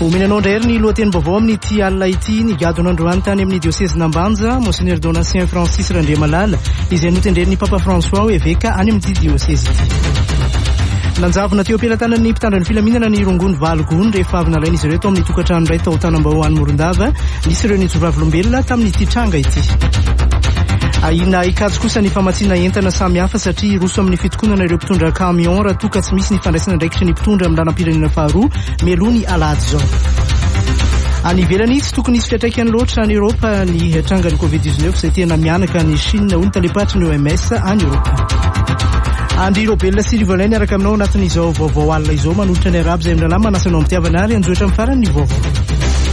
Omenanao indray ny lohateny vaovao amin'ny ity alina ity ny gado n'androany tany amin'ny diocèse Nambanja Monseigneur Donatien Francis Randriamalala izay notendren'ny Papa François hoe veka any amin'ity diocèse ity. Nanjavona teo ampelantanany mpitandriny filaminana ny rongony valogony rehefa avy nalain'izy ireo tao amin'ny tokantrano iray tao Tanambao any Morondava nisy ireo nijoroavolombelona tamin'ity tranga ity. Aina ikatso kosa ny famatsiana entana samy hafa satria roso amin'ny fitokonana ireo mpitondra camion raha toa ka tsy misy ny fandraisana ndraikitra ny mpitondra amin'ny lanam-pirenena faharoa melohany alahady zao. Any ivelany tsy tokony hisy fiantraikany loatra any Europa ny trangan'ny Covid-19 izay tena mianaka ny Chine hoy ny talepatry ny OMS any Europa. Andry Robella sy Rivolay niaraka aminao anatin'izao vaovao alina izao manolotra ny arabo izay amin'nylama manasanao amin'ny tiavana ary anjoatra amin'ny farany ny vaovao.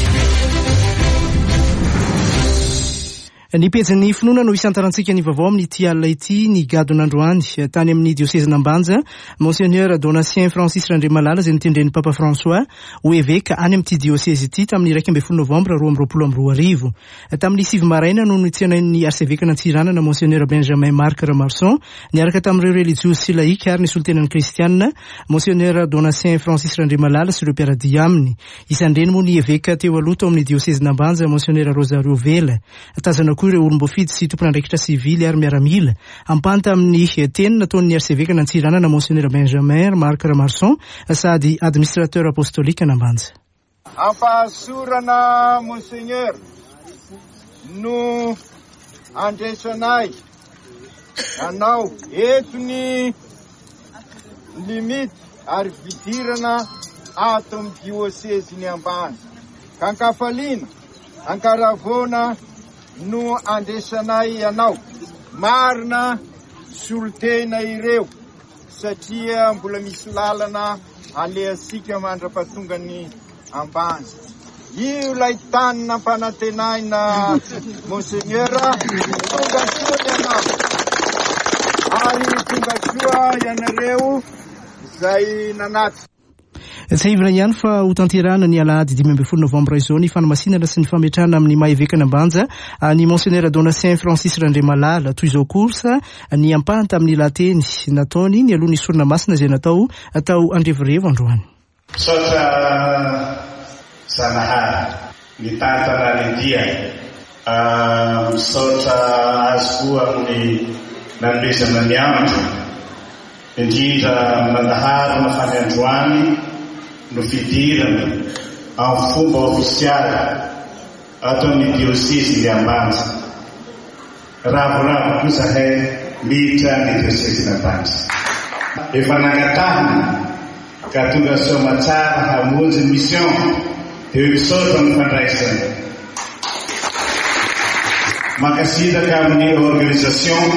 Ny pejin'ny finoana no isantarantsika ny vaovao amin'ny ity alina ity ny gado n'androany tany amin'ny diocèse Nambanja Monseigneur Donatien Francis Randriamalala izay nitendren'ny Papa François hoe veka any amin'ity diocèse ity tamin'ny 1 Novambra 2022. Tamin'ny 7 maraina no nitsinain'ny arcevêque n'Antsiranana Monseigneur Benjamin Marc Ramarson niaraka tamin'ireo religieux sy laïque ary ny solotenany kristianina Monseigneur Donatien Francis Randriamalala sy ireo mpiaradia aminy. Isandreny moa ny evêque teo aloha tao amin'ny diocèse Nambanja Monseigneur Rosario Vela tazana koa ireo olom-boafidy sy tompon'andraikitra sivily ary miaramila ampanta amin'ny teny nataon'ny arcevêque n'Antsiranana Monseigneur Benjamin Marc Ramarson sady administrateur apostolique Nambanja. Ampahasorana Monseigneur no andresanay anao eto ny limite ary vidirana ato amin'ny diocèse ny Ambanja ka ankafaliana ankaravona no andesanay anao marina solotena ireo satria mbola misy lalana aleasika mandra-pahatonga ny Ambanja. Io lay tany nampanantenaina Monseigneur tonga soa ianao ary tonga soa ianareo izay nanaty. Tsy ivona ihany fa ho tanterahana ny alahady 12 Novambra izao ny fanamasinana sy ny fametrahana amin'ny maha-evêque Nambanja ny Monseigneur Donatien Francis Randriamalala toy izao kosa ny ampahanta amin'ny lateny nataony ny alohan'ny sorona masina izay natao andrevirevo androany. Misaotra Zanahary ny tantana ny dia misaotra azy koa amin'ny nanomezana ny andro indrindra Manahary mafany androany no fidirana amin'ny fomba ofisialy ato amin'ny diocèse ny Ambanja. Ravoravo koa zahay miditra ny diocèse n'Ambanja. Efa nangatahana ka tonga soa tsara hamonjy mission dia misaotra amin'ny fandraisana. Makasitaka amin'ny organisation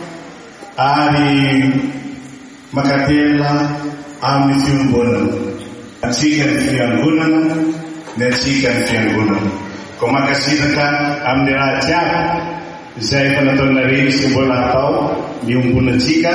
ary makatela amin'ny fiangonana. Atsika ny fiangonana ny atsika ny fiangonana. Ko makasitaka amin'ny raha jiaby izay efa nataonareny sy mbola atao ny ombonantsika.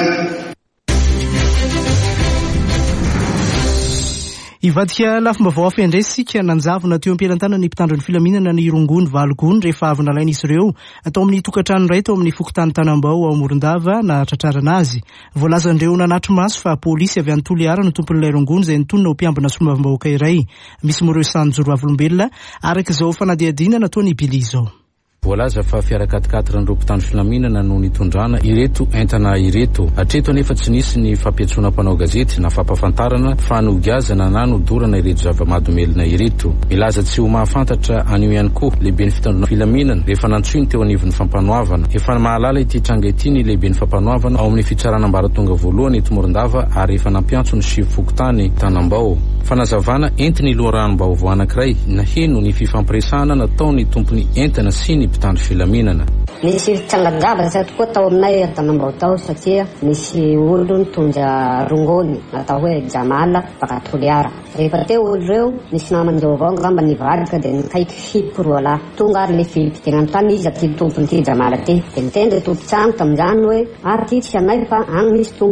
Ivadika lafim-baovao afendresika nanjavona teo ampelantanany mpitandriny filaminana ny rongony valogony rehefa avy nalain'izy ireo atao amin'ny tokantrano iray tao amin'ny fokotany Tanambao ao Morondava na tratrarana azy. Voalazandreo nanatro maso fa polisy avy any Toliara no tompon'ilay rongony izay nitonona ho mpiambina somavim-bahoaka iray. Misy moa ireo sanjoroavolombelona araka izao fanadihadiana nataony Bili izao. Voalaza fa fiara-katikatira ireo mpitandro filaminana no nitondrana ireto entana ireto. Hatreto anefa tsy nisy ny fampiantsoana mpanao gazety na fampafantarana fa nogazana na nodorana ireto zava-mahadomelina ireto. Milaza tsy ho mahafantatra anio ihany koa lehiben'ny fitandrona filaminana rehefa nantsoiny teo anivon'ny fampanoavana. Efa mahalala ity tranga ity ny lehiben'ny fampanoavana ao amin'ny fitsarana ambaratonga voalohany eto Morondava ary efa nampiantso ny sivy-fokotany Tanambao. Fanazavana entiny loharanom-baovao anankiray naheno ny fifampiresahana nataony tompony entana sy ny mpitandro filaminana. Nisy trangagaba zay tokoa tao aminay Tanambao tao satria nisy olo nitondra rongony natao hoe Jamala baka Toliara. Rehefa teo olo reo nisy namandreo avao ngamba nivadika dia nikaiky fipo roa lahy. Tonga ary le Filipe tena anontany izy aty tompony ty Jamala ty. Dia nitendry tompo trano tamin'izany hoe ary ty tsy anay fa agny misy tompony.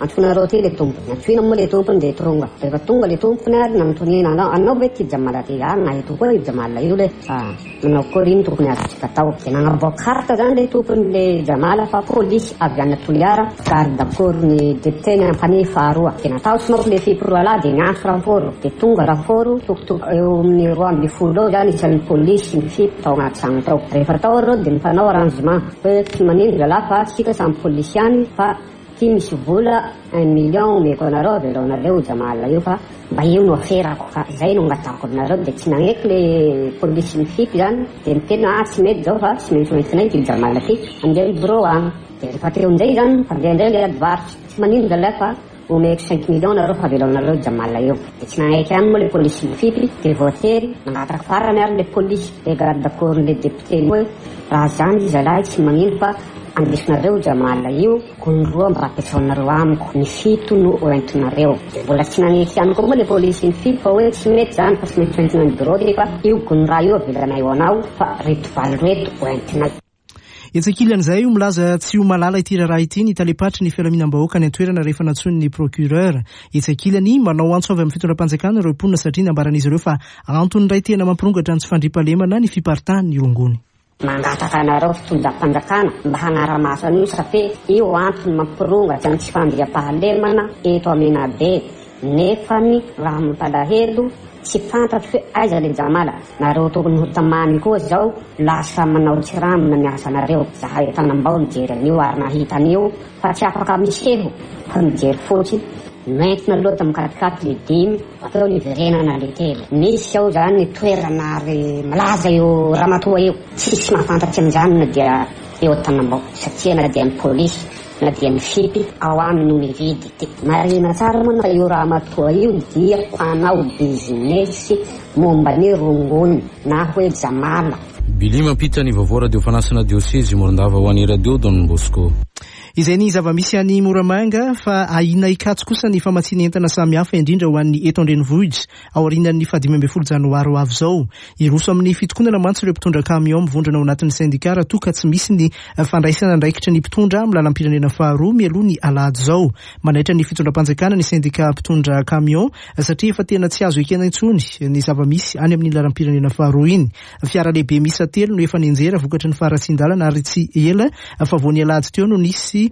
antsoinareo ty le tompony, antsoina moa le tompony de tronga. Rehefa tonga le tompony ary nanontoniana anao hoe ty Jamala ty naheto koa io Jamala io le manao kory iny tokony azontsika atao. De nagnaboaka karta zany le tompony le Jamala fa polisy avy any Toliara garde corps ny député ny ampany faharoa. De natao somako le fiporoala de niantso raforo de tonga raforo tokotoko eo amin'ny 2 zany isan'ny polisy ny fipo tao agnaty tragno tao. Rehefa tao reo de mifanao arrangement hoe tsy manino lalahy fa sika samy polisy any fa ty misy vola 1 million meko anareo aveloanareo Jamala io fa mba io no aferako fa zay no ngatako aminareo. De tsy nagneky le polisy ny fipo zany de mitena tsy mety zao fa tsy maintsy ty Jamala ty andeha bureau agny. De rehefa teo amizay zany fandehandray le adivarotry tsy manino lalahy fa omeko 5 million nareo fa aveloanareo Jamala io. De tsy nagneky any moa le polisy ny fipy de voatery nangataka farany ary le polisy le garde corps le député hoe raha zany zalahy tsy manino fa andesonareo Jamala io gondroa mba apetraonareo amiko ny fito no oentinareo. De mbola tsy nagneky any koa moa le polisy ny fipy fa hoe tsy mety zany fa tsy mety oentina ny bureau ty fa io gondra io avelanay ho anao fa reto valy reto oentinay. Etsakilan'izay milaza tsy ho malala ity raha ity ny talepatry ny filaminam-bahoaka ny antoerana rehefa natsony ny procureur. Etsakilany manao antso avy amin'ny fitondram-panjakana ireo mponina satria nambaran'izy ireo fa antony ray tena mampirongatra ny tsy fandriampahalemana ny fiparitahan ny rongony. Mangataka anareo fitondram-panjakana mba hanara-maso an'io safe io antony mampirongatra ny tsy fandriampahalemana eto Amenabe nefany raha mampalahelo tsy fantatro hoe aiza le Jamala nareo tokony ho tamany koa zao lasa manao tsiramina ny asanareo. Zahay Tanambao mijery an'io ary nahita an'io fa tsy afaka miseho fa mijery fotsiny mentina loata mikatikati le 5 atao ny verenana le 3. Misy ao zany ny toerana ary malaza io Ramatoa io tsisy mahafantatsy am'izany na dia eo Tanambao satria na dia ny polisy na dia ny fipy ao aminy no mividy. De marina tsara moa fa io Ramatoa io dia mpanao business momba ny rongony na hoe Jamala. Bili mampita ny vaovao radio fanasana diocese Morondava ho an'ny radio Don Bosco. Izay ny zava-misy any Moramanga fa ahina ikatso kosa ny famatsiana entana samy hafa indrindra ho an'ny eto Andrenivohitra ao aorian'ny 12 Janoary avy zao. Iroso amin'ny fitokonana mantsy ireo mpitondra camion mivondrona ao anatin'ny syndicat raha toa ka tsy misy ny fandraisana andraikitra ny mpitondra amin'ny lalam-pirenena faharoa mialoha ny alahady zao. Manaitra ny fitondram-panjakana ny syndicat mpitondra camion satria efa tena tsy azo ekena intsony ny zava-misy any amin'ny lalam-pirenena faharoa iny. Fiara lehibe misa 3 no efa ninjera vokatry ny faratsindalana ary tsy ela fa vao ny alahady teo no nisy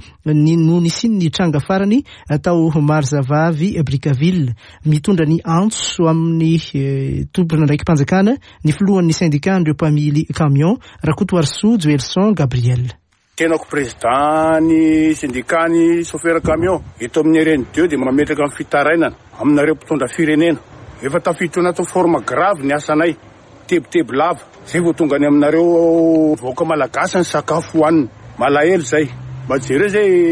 ny tranga farany tao Marzavavy Bricaville mitondra ny antso amin'ny tompona ndraiky mpanjakana ny filohan'ny syndicat andreo mpamily camion Rakoto Arsojo Elson Gabriel. Tenako président ny syndicat ny chauffeur camion eto amin'ny RN2 de mametraka amin'ny fitarainana aminareo mpitondra firenena efa tafiditra anaty forme grave ny asanay tebotebo lava zay vao tonga ny aminareo vahoaka malagasy ny sakafo hoanina malahelo zay. Bajereo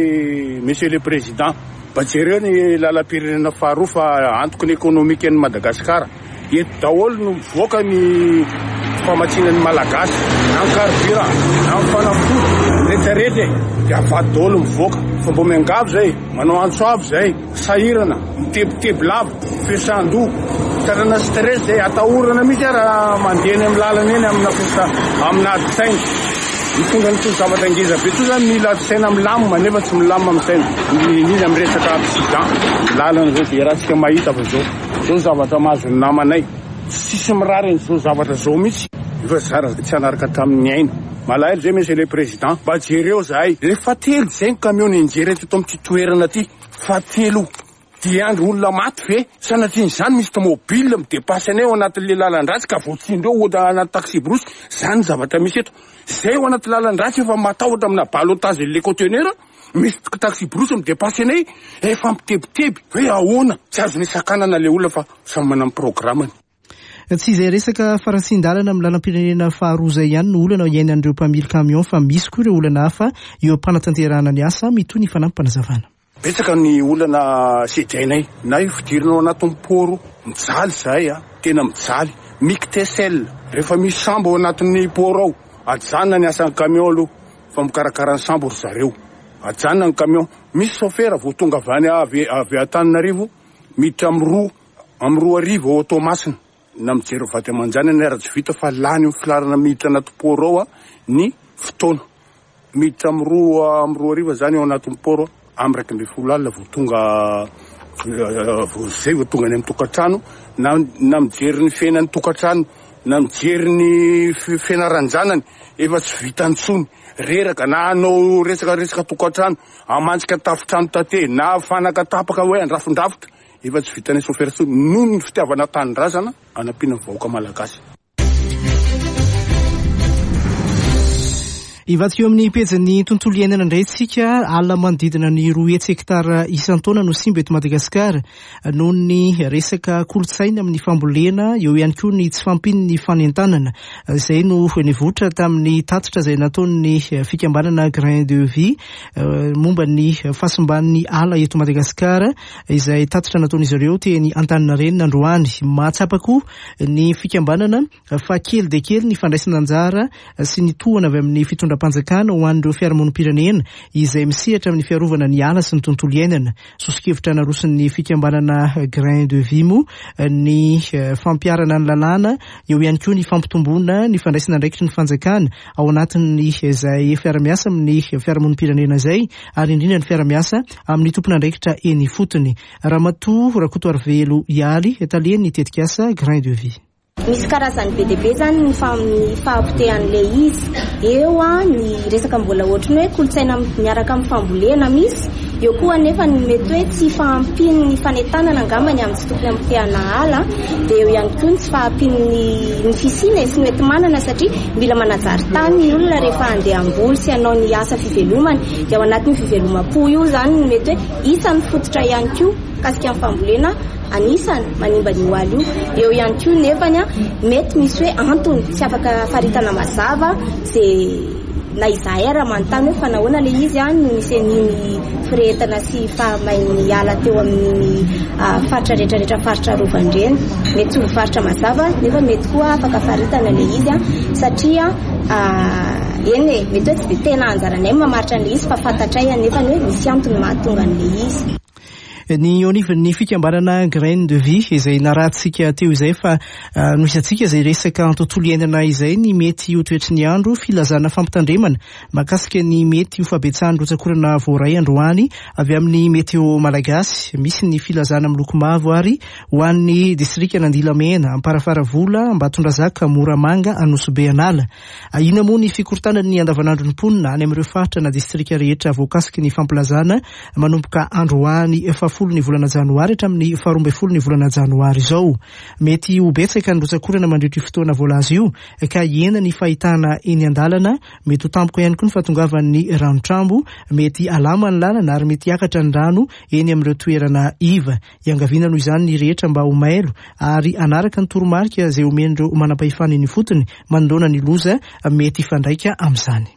zay monsieur le président bajereo ny lalam-pirenena faharoa fa antoko ny ekonomika ny Madagasikara eto daholo no mivoaka ny famatsiana ny malagasy na ny carburant na ny fanafody rehetrarehetra de avady daholo mivoaka fa mbo miangavy zay manao antso avy zay sahirana mitebotebo lava fesan-doha tarana stress zay atahorana mihitsy raha mandeha amin'ny lalana eny amina ady-saina mitondra ny zavatra ngeza be to zany mila saina milamina nefa tsy milamina amin'ny saina indrindra amin'ny resaka accident lalana zao de raha tsika mahita fa zao zavatra mahazo ny namanay tsisy mirary an'izao zavatra zao mihitsy efa zara tsy anaraka tamin'ny aina malahelo zay monsieur le président mba jereo zahay rehefa telo zay ny camion ninjera teto amin'ity toerana ty fa telo dia andro olona maty ve sanatin'izany misy tomobile midepasy anay ao anatin'le lalan-dratsy ka voatsindreo oda anaty taxi brosy zany zavatra misy eto zay ao anaty lalan-dratsy efa matahotra amina balotage le conteneur misy taxi brosy midepasy anay efa mitebiteby hoe ahoana tsy azo nisakanana le olona fa samy manana programany. Tsy izay resaka faratsindalana amin'ny lalam-pirenena faharoa zay ihany no olana iainan'ireo mpamily camion fa misy koa ireo olana hafa eo am-panatanterahana ny asa mitoy ny fanampim-panazavana. Betsaka ny olana sedrainay na io fidirinao anatin'ny poro mijaly zahay tena mijaly mictesel rehefa misy sambo ao anatin'ny poro ao ajanona ny asan'ny camion aloha fa mikarakara ny sambo ry zareo ajanona ny camion misy chauffeur vao tonga avy Antananarivo miditra amin'ny roa arivo ao Tomasina na mijery vaty amanjanany ara tsy vita fa lany ny filarana miditra anaty poro ao ny fotoana miditra amin'ny roa arivo zany ao anatin'ny poro amin'ny 2 alina vao tonga zay vao tonga any amin'ny tokantrano na mijery ny fiainany tokantrano na mijery ny fianaranjanany efa tsy vitany tsony reraka na anao resaka tokantrano amantsika tafitrano tate na fanaka tapaka hoe andrafondrafotra efa tsy vitany chauffeur tsony noho ny fitiavana tanindrazana anampiana vahoaka malagasy. Ivadika eo amin'ny pejany tontolo iainana indray tsika alina manodidina ny 2 hektara isan-taona no simba eto Madagasikara noho ny resaka kolotsaina amin'ny fambolena eo ihany koa ny tsy fampiny fanentanana izay no nivoatra tamin'ny tatitra izay nataon'ny fikambanana Grain de Vie momba ny fahasimban'ny ala eto Madagasikara izay tatitra nataon'izy ireo teny Antaninarenina androany. Mahatsapa koa ny fikambanana fa kely de kely ny fandraisana anjara sy ny tohana avy amin'ny fitondram-panjakana ho an'ireo fiarahamonim-pirenena izay misehatra amin'ny fiarovana ny ala sy ny tontolo iainana. Sosikevitra narosin'ny fikambanana Grain de Vie moa ny fampiarana ny lalàna eo ihany koa ny fampitomboana ny fandraisana andraikitry ny fanjakana ao anatin'ny izay fiara-miasa amin'ny fiarahamonim-pirenena izay ary indrindra ny fiara-miasa amin'ny tompona andraikitra eny fotony. Ramatoa Rakotoarivelo Ialy etaleny tetika asa Grain de Vie. Misy karazany be dia be zany ny fahapotehan'le izy eo ny resaka mbola ohatrany hoe kolotsaina miaraka amin'ny fambolena misy eo koa nefa ny mety hoe tsy fahampiny ny fanentanana angambany amin'ny tsy tokony ampiana ala dia eo ihany koa ny tsy fahampiny ny fisina sy mety manana satria mila manajary tany ny olona rehefa andeha amboly sy anao ny asa fivelomany dia ao anatin'ny fivelomam-po io zany ny mety hoe isan'ny fototra ihany koa kasika amin'ny fambolena anisany manimba ny oaly io eo ihany koa nefany mety misy hoe antony tsy afaka faritana mazava zay na izahay raha manontany hoe fa nahoana le izy no misy an'iny firehetana sy fahamain'ny ala teo amin'ny faritra rehetrarehetra faritra Rovandrena mety tsy ho faritra mazava nefa mety koa afaka faritana le izy satria eny mety hoe tsy dia tena anjaranay mamaritra an'le izy fa fantatray nefa hoe misy antony mahatonga an'le izy. Ny onivon'ny fikambanana Grain de Vie izay narahantsika teo izay fa nohisy antsika izay resaka tontolo iainana izay ny mety ho toetry ny andro filazana fampitandremana makasika ny mety ho fabetsahany rotsakorana voaray androany avy amin'ny meteo malagasy. Misy ny filazana miloko mavo ary ho an'ny distrika Nandilamena, Amparafaravola, Ambatondrazaka, Moramanga, Anosibe Anala. Ina moa ny fikortanany ny andavanandro ny mponina any amin'ireo faritra na distrika rehetra voakasiky ny fampilazana manomboka androany 10 ny volana janoary hatramin'ny 12 ny volana janoary izao. Mety ho betsaka ny rotsakorana mandritra fotoana voalaza io ka iena ny fahitana eny andalana, mety ho tampoka ihany koa ny fahatongavan'ny ranotrambo, mety alama ny lalana ary mety hiakatra ny rano eny amin'ireo toerana iva. Iangaviana noho izany ny rehetra mba ho mailo ary anaraka ny toromarika izay omen'ireo manam-pahefana ny fotony manoloana ny loza mety hifandraika amin'izany.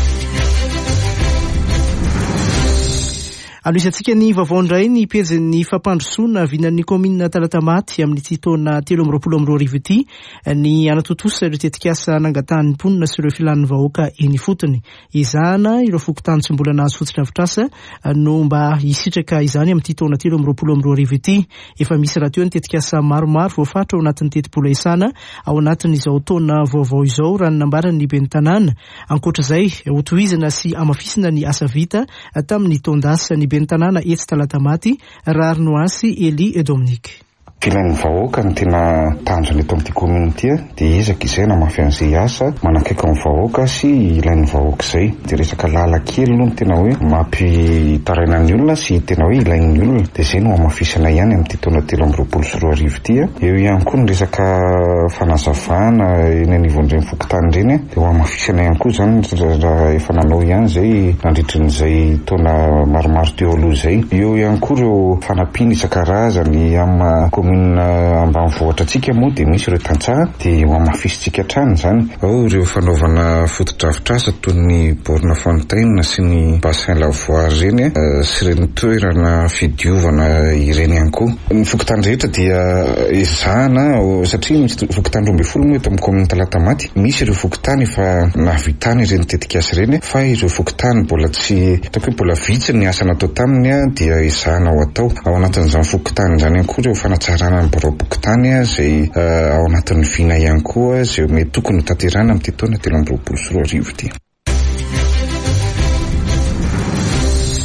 Aloisantsika ny vaovao indray ny pezin'ny fampandrosoana vinan'ny komina Talatamaty amin'ny ity taona 2022 ity ny anatotosa ireo tetikasa nangatan'ny mponina sy ireo filan'ny vahoaka eny fotony. Izana ireo fokotany tsy mbola nahazo fototra-afitrasa no mba hisitraka izany amin'ny ity taona 2022 ity. Efa misy rahateo ny tetikasa maromaro voafatra ao anatin'ny tetipolo isana ao anatin'izao taona vaovao izao raha ny nambaran'ny ben'ny tanàna. Ankoatr'izay hotohizana sy amafisina ny asa vita tamin'ny taondasa ny ben'ny tanàna etsy Talatamaty Rarinoasy Eli et Dominique. Filain'ny vahoaka ny tena tanjona eto amin'ity komina ity dia ezaka izay namafy an'izay asa manakaiky amin'ny vahoaka sy ilain'ny vahoaka izay. Dia resaka lalan-kely aloha ny tena hoe mampitaraina ny olona sy tena hoe ilain'ny olona dia izay no amafisana ihany amin'ity taona 2022 ity. Eo ihany koa ny resaka fanazavana eny anivon'ireny fokotany ireny dia ho amafisana ihany koa izany raha efa nanao ihany izay nandritran'izay taona maromaro teo aloha izay. Eo ihany koa ireo fanampiana isan-karazany amin'ny ambanivohitra antsika moa dia misy ireo tantsaha dia ho amafisitsika hatrany izany. Ao ireo fanaovana fotodrafitrasa toy ny borne fontaine sy ny bassin lavoir ireny sy ireny toerana fidiovana ireny ihany koa. Ny fokotany rehetra dia ezahana satria misy fokotany 12 moa eto amin'ny komina Talatamaty. Misy ireo fokotany efa navitany ireny tetikasa ireny fa ireo fokotany mbola tsy hitako hoe mbola vitsy ny asa natao taminy dia ezahana ho atao ao anatin'izany fokotany izany ihany koa ireo fanatsarana ny borobokotany izay ao anatin'ny vina ihany koa izay mety tokony tanterana amin'ity taona 2022 ity.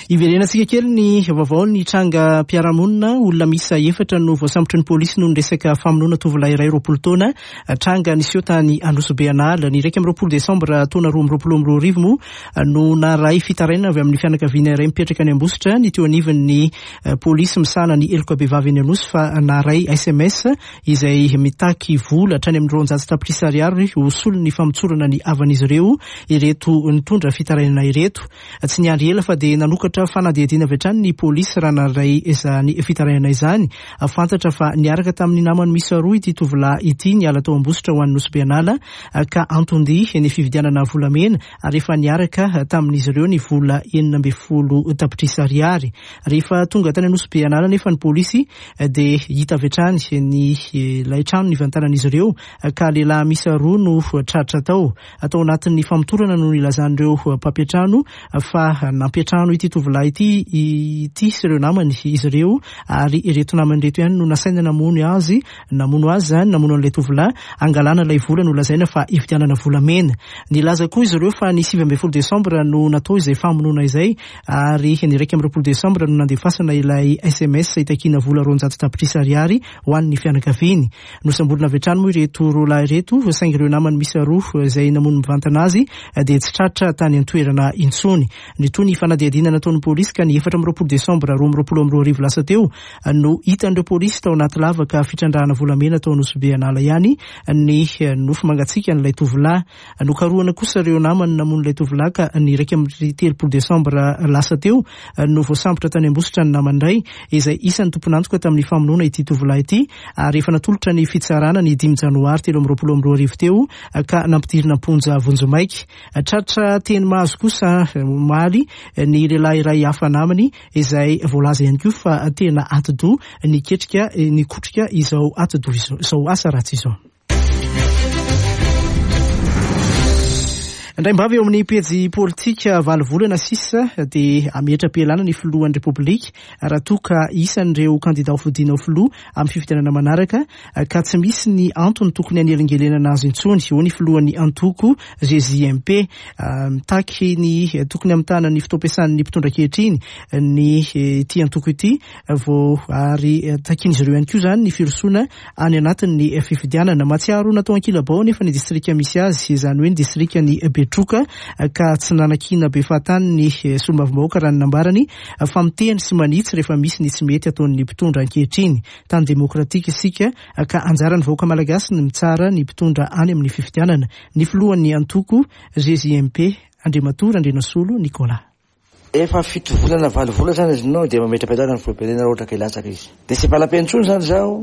Iverenantsika kely ny vaovao ny tranga mpiaramonina olona misa efatra no voasambotra ny polisy noho ny resaka famonoana tovolahy iray 20 taona tranga niseho tany Androsobeanala ny 20 Desambra taona 2022 mo no naray fitarainana avy amin'ny fianakaviana iray mipetraka any Ambositra ny teo anivon'ny polisy misana ny eloka bevavy any Anosy fa naray SMS izay mitaky vola hatrany amin'ny 200 tapitrisa ariary hosolony ny famotsorana ny avan'izy ireo ireto nitondra fitarainana ireto tsy niandry ela fa dia nanokatra fanadihadiana avy hatrany ny polisy raha naray izany fitarainana izany afantatra fa niaraka tamin'ny namany misy roa ity tovolahy ity niala tao Ambositra ho an'ny Nosy-Beanala ka antondy ny fividianana volamena ary efa niaraka tamin'izy ireo ny vola 900 tapitrisa ariary rehefa tonga tany Nosy-Beanala nefa ny polisy dia hita avy hatrany ny ilay trano nivantanan'izy ireo ka lehilahy misy roa no tratra tao atao anatin'ny famotorana no nilazan'ireo mpampiatrano fa nampiatrano ity tovolahy ity sy ireo namany izy ireo ary ireto namany reto ihany no nasaina namono azy zany namono an'ilay tovolahy angalana ilay vola no lazaina fa ividianana volamena nilaza koa izy ireo fa ny 12 Desambra no natao izay famonoana izay ary ny 20 Desambra no nandefasana ilay SMS itakina vola 200 tapitrisa ariary ho an'ny fianakaviany no sambolina avy hatrany moa ireto roalahy ireto saingy ireo namany misy roa izay namono mivantana azy dia tsy tratra tany an-toerana intsony ny toy ny fanadihadiana nataon'ny polisy ka ny 20 Desambra 2022 lasa teo no hitan'ireo polisy tao anaty lavaka fitrandrahana volamena tao Nosy-Beanala ihany ny nofo mangatsika n'ilay tovolahy no karohana kosa ireo namany namono ilay tovolahy ka ny 3 Desambra lasa teo no voasambotra tany Ambositra ny namandray izay isan'ny tompon'antoka tamin'ny famonoana ity tovolahy ity ary efa natolotra ny fitsarana ny 5 Janoary 2022 teo ka nampidirina ponja Vonjomaiky tratra teny mahazo kosa maly ny lehilahy iray hafa namany izay voalaza ihany koa fa tena atido niketrika nikotrika izao atido izao asa ratsy izao. Indraimbavy eo amin'ny pejy politika valovolana sisa dia ametra-pialana ny filohan'ny Repoblika raha toa ka isan'ireo kandida ho fodiana ho filoha amin'ny fifidianana manaraka ka tsy misy ny antony tokony anelingelenana azy intsony eo ny filohan'ny antoko GJMP mitaky ny tokony amitana ny fitaom-piasan'ny mpitondra ankehitriny ny ity antoko ity vao ary takin'izy ireo ihany koa zany ny firosoana any anatin'ny fifidianana matsiaro natao ankilabao nefa ny distrika misy azy izany hoe ny distrika ny Betroka ka tsy nanakina be fahatany ny solombavam-bahoaka raha ny nambarany fa miteny sy manitsy rehefa misy ny tsy mety ataon'ny mpitondra ankehitriny tany demokratika isika ka anjaran'ny vahoaka malagasy ny mitsara ny mpitondra any amin'ny fifidianana ny filohan'ny antoko GJMP Andriamatora Andrenasolo Nicolas efa 7 volana 8 volana zany izy no dia mametra-pialana ny filoha-pirenena raha ohatra ka ilatsaka izy dia tsy bala-pentsony zany zaho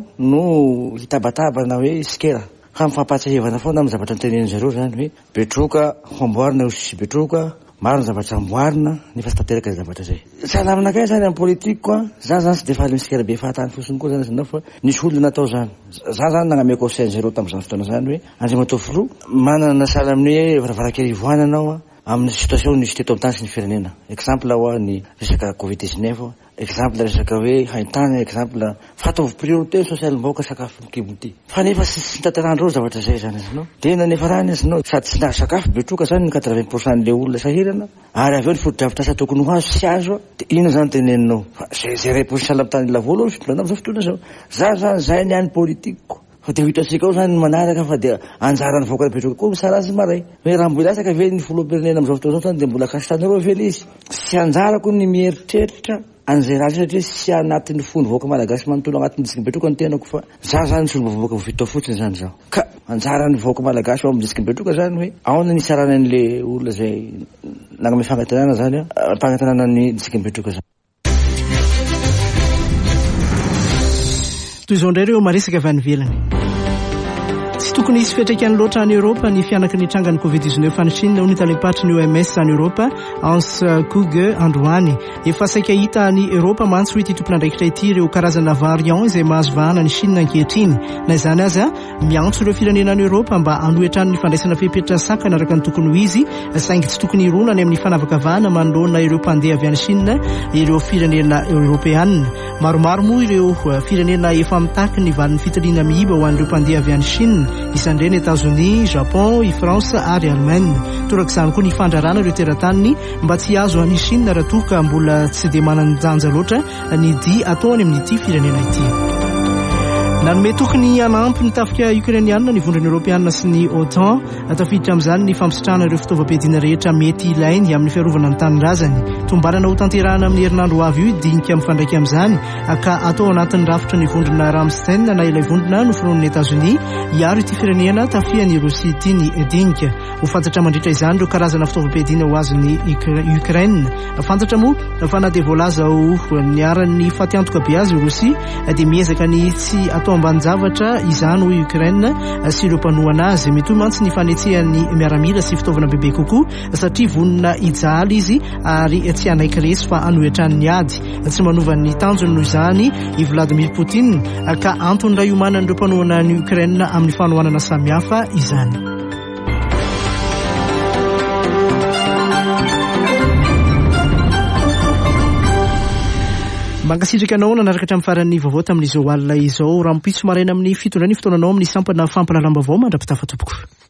no hitabatabana hoe sikera ka mifampatsahivana foana amin'ny zavatra nitenen'izareo zany hoe Betroka amboarina ho sy Betroka maro ny zavatra amboarina nefa tsy tanteraka ny zavatra zay sahala aminakay zany amin'ny politika koa za zany tsy defa misikera be fahatany fosiny koa zany izy fa nisy olona natao zany za zany nagnameko sain'izareo tamin'izany fotoana zany hoe Andriamato filoha manana sahala amin'ny hoe varavarankely ivoana anao amin'ny situation nisy teto amin'ny tany sy ny firenena exemple hoa ny resaka Covid-19 exemple resaka hoe haintany exemple fataovy priorité sosialim-bahoaka sakafo mikimoty fa nefa sy tanterandreo zavatra zay zany izy no tena nefa rany izy no sady tsy sakafo Betroka zany ny 80% le olona sahirana ary avy eo ny fodi-dravitra asa tokony ho azo sy azo dia ino zany teneninao fa zay repozy sahala amin'ny tany lavolo fitondrona amin'izao fotoana zao za zany zay ny any politikiko fa dia hitasika ao zany ny manaraka fa dia anjarany vahoaka Betroka koa misara azy maray hoe raha mbola asaka ve ny filoha-pirenena amin'izao fotoana zao dia mbola kasitanareo vela izy sy anjarako ny mieritreritra an'izay raha satria sy anatin'ny fony vahoaka malagasy manontolo anatin'ny disika Betroka ny tenako fa za zany solombavam-bahoaka vita fotsiny zany zao ka anjarany vahoaka malagasy ao amin'ny disika Betroka zany hoe ao na nisarana an'le olona zay nagname fangatanana zany fangatanana ny disika Betroka zany toy izao indray ireo maresaka avy any ivelany tsy tokony hisy fiantraikany loatra any Europa ny fianaka ny trangany Covid-19 any Chine noho ny talim-patry ny OMS any Europa Hans Kuge androany efa saika hita ny Europa mantsy ho ity tompon'andraikitra ity ireo karazana variant izay mahazo vahana ny Chine ankehitriny na izany azy miantso ireo firenena any Europa mba hanohetrany ny fandraisana fepetra sakana araka ny tokony ho izy saingy tsy tokony hirona any amin'ny fanavakavahana manoloana ireo mpandeha avy any Chine ireo firenena Europeanina maromaro moa ireo firenena efa mitaky ny valin'ny fitaliana mihiba ho an'ireo mpandeha avy any Chine isandray ny États-Unis, Japon, i France ary Allemagne. Torak'izany koa ny fandrarana ireo teratany mba tsy azo any Chine raha toa ka mbola tsy dia mananjanja loatra ny dia ataony amin'ity firenena ity. Nanome tokony hanampy ny tafika Ukrainiana ny vondrony Europeana sy ny OTAN tafiditra amin'izany ny fampitsitrahana ireo fitaovam-piadiana rehetra mety ilainy amin'ny fiarovana ny tanindrazany. Tombarana ho tanterahana amin'ny herinandro avy io dinika mifandraika amin'izany ka atao anatin'ny rafitra ny vondrona Ramstein na ilay vondrona noforonin'ny États-Unis hiaro ity firenena tafian'ny Rosia ity ny dinika. Ho fantatra mandritra izany ireo karazana fitaovam-piadiana ho azon'ny Ukraine. Fantatra moa fa na dia voalaza ho niaran'ny fatiantoka be azy Rosia dia miezaka ny tsy atao ambanin-javatra izany ho Ukraine sy ireo mpanohana azy. Mitohy mantsy ny fanetsehan'ny miaramila sy fitaovana bebe kokoa satria vonona hijaly izy ary tsy hanaiky resy fa anohetran'ny ady. Tsy manovan'ny tanjony noho izany i Vladimir Poutine ka antony ray omanan'ireo mpanohana ny Ukraine amin'ny fanohanana samihafa izany. Mankasitraka anao nanaraka hatramin'ny faran'ny vaovao tamin'izao alina izao. Raha mipitso maraina amin'ny fitondran'ny fotoananao amin'ny sampana fampalalam-baovao mandrapitafa tompoko.